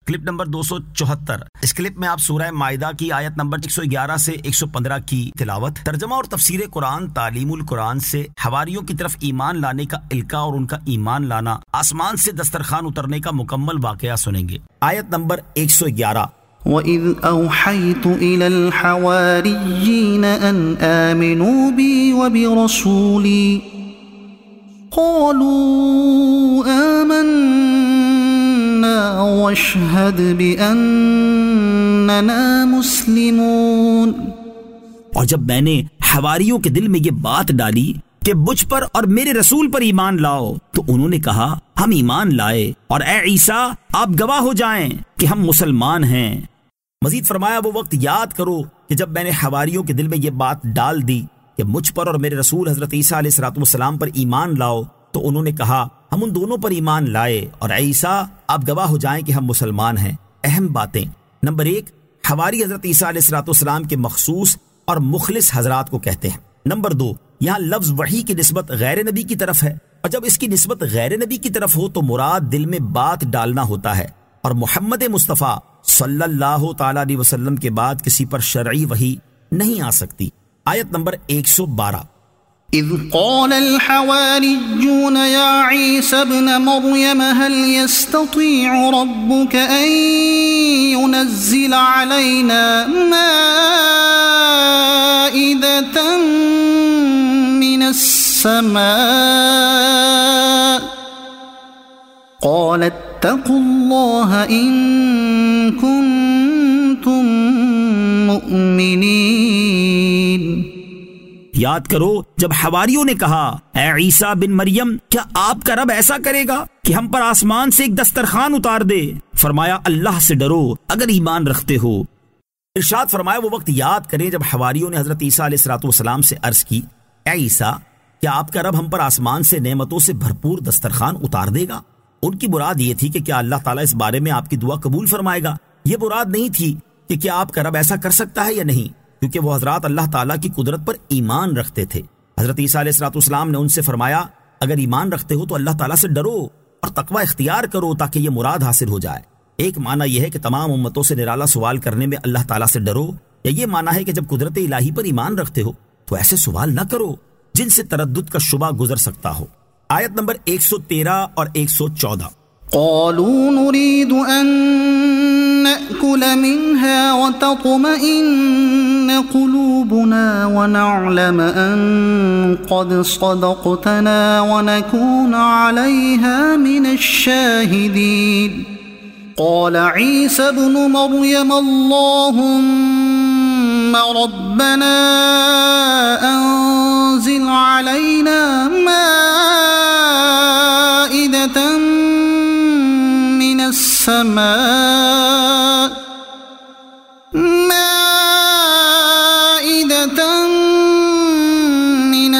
Clip number 274۔ اس clip میں آپ سورہ مائدہ کی آیت نمبر 111 سے 115 کی تلاوت، ترجمہ اور تفسیر قرآن، تعلیم القرآن سے حواریوں کی طرف ایمان لانے کا القاء اور ان کا ایمان لانا، آسمان سے دسترخوان اترنے کا مکمل واقعہ سنیں گے۔ آیت نمبر 111۔ وَإِذْ أَوْحَيْتُ إِلَى الْحَوَارِيِّينَ أَنْ آمِنُوا بِي وَبِرَسُولِي قَالُوا آمَنَّا وَاشْهَدْ بِأَنَّنَا مُسْلِمُونَ۔ اور جب میں نے حواریوں کے دل میں یہ بات ڈالی کہ مجھ پر اور میرے رسول پر ایمان لاؤ، تو انہوں نے کہا ہم ایمان لائے، اور اے عیسیٰ آپ گواہ ہو جائیں کہ ہم مسلمان ہیں۔ مزید فرمایا وہ وقت یاد کرو کہ جب میں نے حواریوں کے دل میں یہ بات ڈال دی کہ مجھ پر اور میرے رسول حضرت عیسیٰ علیہ السلام پر ایمان لاؤ، تو انہوں نے کہا ہم ان دونوں پر ایمان لائے، اور اے عیسیٰ آپ گواہ ہو جائیں کہ ہم مسلمان ہیں۔ اہم باتیں۔ نمبر 1، حواری حضرت عیسیٰ علیہ السلام کے مخصوص اور مخلص حضرات کو کہتے ہیں۔ نمبر 2، یہاں لفظ وحی کی نسبت غیر نبی کی طرف ہے، اور جب اس کی نسبت غیر نبی کی طرف ہو تو مراد دل میں بات ڈالنا ہوتا ہے، اور محمد مصطفیٰ صلی اللہ تعالیٰ علیہ وسلم کے بعد کسی پر شرعی وحی نہیں آ سکتی۔ آیت نمبر 112۔ اذ قال الحواريون يا عيسى ابن مريم هل يستطيع ربك أن ينزل علينا مائدة من السماء قال اتقوا الله إن كنتم مؤمنين۔ یاد کرو جب حواریوں نے کہا اے عیسیٰ بن مریم کیا آپ کا رب ایسا کرے گا کہ ہم پر آسمان سے ایک دسترخوان اتار دے؟ فرمایا اللہ سے ڈرو اگر ایمان رکھتے ہو۔ ارشاد فرمایا وہ وقت یاد کریں جب حواریوں نے حضرت عیسیٰ علیہ السلام سے عرض کی اے عیسیٰ کیا آپ کا رب ہم پر آسمان سے نعمتوں سے بھرپور دسترخوان اتار دے گا؟ ان کی مراد یہ تھی کہ کیا اللہ تعالیٰ اس بارے میں آپ کی دعا قبول فرمائے گا۔ یہ مراد نہیں تھی کہ کیا آپ کا رب ایسا کر سکتا ہے یا نہیں، کیونکہ وہ حضرات اللہ تعالیٰ کی قدرت پر ایمان رکھتے تھے۔ حضرت عیسیٰ علیہ السلام نے ان سے فرمایا اگر ایمان رکھتے ہو تو اللہ تعالیٰ سے ڈرو اور تقوی اختیار کرو تاکہ یہ مراد حاصل ہو جائے۔ ایک معنی یہ ہے کہ تمام امتوں سے نرالا سوال کرنے میں اللہ تعالیٰ سے ڈرو، یا یہ معنی ہے کہ جب قدرت الہی پر ایمان رکھتے ہو تو ایسے سوال نہ کرو جن سے تردد کا شبہ گزر سکتا ہو۔ آیت نمبر 113 اور 114۔ قالوا نريد أن نأكل منها وتطمئن قلوبنا ونعلم أن قد صدقتنا ونكون عليها من الشاهدين قال عيسى ابن مريم اللهم ربنا أنزل علينا مائدة من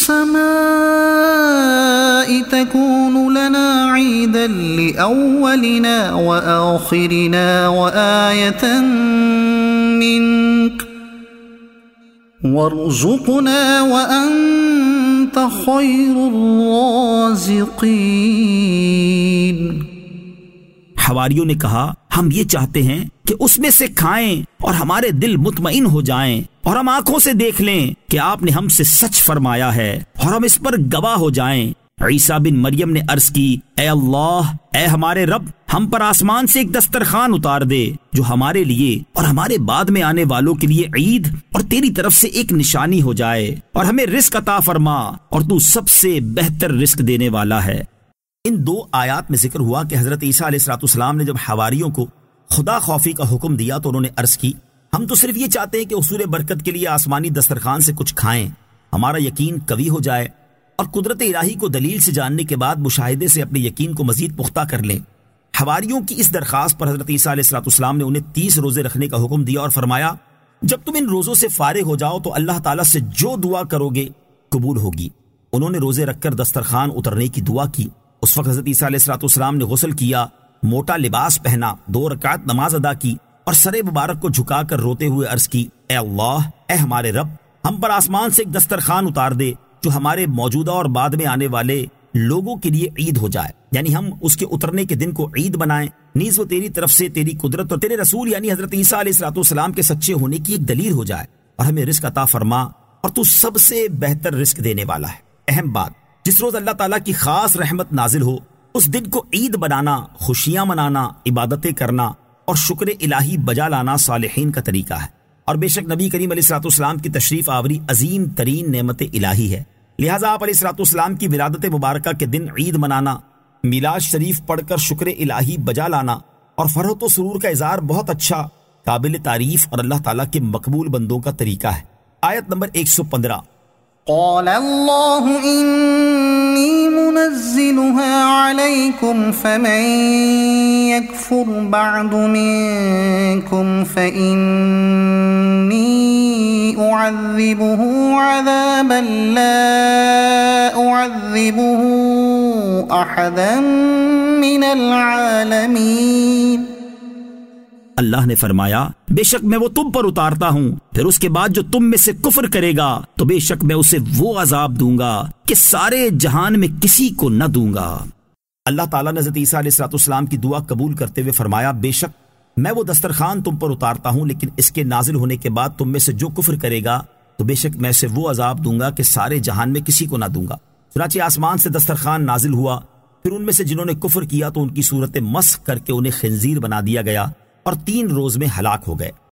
السماء تكون لنا عيدا لأولنا وآخرنا وآية منك وارزقنا وأنت خير الرازقين۔ حواریوں نے کہا ہم یہ چاہتے ہیں کہ اس میں سے کھائیں اور ہمارے دل مطمئن ہو جائیں اور ہم آنکھوں سے دیکھ لیں کہ آپ نے ہم سے سچ فرمایا ہے اور ہم اس پر گواہ ہو جائیں۔ عیسیٰ بن مریم نے عرض کی اے اللہ، اے ہمارے رب، ہم پر آسمان سے ایک دسترخوان اتار دے جو ہمارے لیے اور ہمارے بعد میں آنے والوں کے لیے عید اور تیری طرف سے ایک نشانی ہو جائے، اور ہمیں رزق عطا فرما اور تو سب سے بہتر رزق دینے والا ہے۔ ان دو آیات میں ذکر ہوا کہ حضرت عیسیٰ علیہ السلام نے جب حواریوں کو خدا خوفی کا حکم دیا تو انہوں نے عرض کی ہم تو صرف یہ چاہتے ہیں کہ حصول برکت کے لیے آسمانی دسترخوان سے کچھ کھائیں، ہمارا یقین قوی ہو جائے اور قدرت الہی کو دلیل سے جاننے کے بعد مشاہدے سے اپنے یقین کو مزید پختہ کر لیں۔ حواریوں کی اس درخواست پر حضرت عیسیٰ علیہ السلام نے انہیں 30 روزے رکھنے کا حکم دیا اور فرمایا جب تم ان روزوں سے فارغ ہو جاؤ تو اللہ تعالیٰ سے جو دعا کرو گے قبول ہوگی۔ انہوں نے روزے رکھ کر دسترخوان اترنے کی دعا کی۔ اس وقت حضرت عیسیٰ علیہ السلام نے غسل کیا، موٹا لباس پہنا، 2 رکعت نماز ادا کی اور سر مبارک کو جھکا کر روتے ہوئے عرض کی اے اللہ، اے ہمارے رب، ہم پر آسمان سے ایک دسترخوان اتار دے جو ہمارے موجودہ اور بعد میں آنے والے لوگوں کے لیے عید ہو جائے، یعنی ہم اس کے اترنے کے دن کو عید بنائیں، نیز وہ تیری طرف سے تیری قدرت اور تیرے رسول یعنی حضرت عیسیٰ علیہ السلام کے سچے ہونے کی ایک دلیل ہو جائے، اور ہمیں رزق عطا فرما، اور تو سب سے بہتر رزق دینے والا ہے۔ اہم بات، جس روز اللہ تعالیٰ کی خاص رحمت نازل ہو اس دن کو عید بنانا، خوشیاں منانا، عبادتیں کرنا اور شکر الہی بجا لانا صالحین کا طریقہ ہے، اور بے شک نبی کریم علیہ السلام کی تشریف آوری عظیم ترین نعمت الہی ہے، لہٰذا آپ علیہ السلام کی ولادت مبارکہ کے دن عید منانا، میلاد شریف پڑھ کر شکر الہی بجا لانا اور فرحت و سرور کا اظہار بہت اچھا، قابل تعریف اور اللہ تعالیٰ کے مقبول بندوں کا طریقہ ہے۔ آیت نمبر 115۔ قال اللہ انی منزلها علیکم فمن یکفر بعد منکم فإنی اعذبه عذابا لا اعذبه احدا من العالمین۔ اللہ نے فرمایا بے شک میں وہ تم پر اتارتا ہوں، پھر اس کے بعد جو تم میں سے کفر کرے گا تو بے شک میں اسے وہ عذاب دوں گا کہ سارے جہان میں کسی کو نہ دوں گا۔ اللہ تعالیٰ نے حضرت عیسیٰ علیہ السلام کی دعا قبول کرتے ہوئے فرمایا بے شک میں وہ دسترخوان تم پر اتارتا ہوں، لیکن اس کے نازل ہونے کے بعد تم میں سے جو کفر کرے گا تو بے شک میں اسے وہ عذاب دوں گا کہ سارے جہان میں کسی کو نہ دوں گا۔ چنانچہ آسمان سے دسترخوان نازل ہوا، پھر ان میں سے جنہوں نے کفر کیا تو ان کی صورت مسخ کر کے انہیں خنزیر بنا دیا گیا اور 3 روز میں ہلاک ہو گئے۔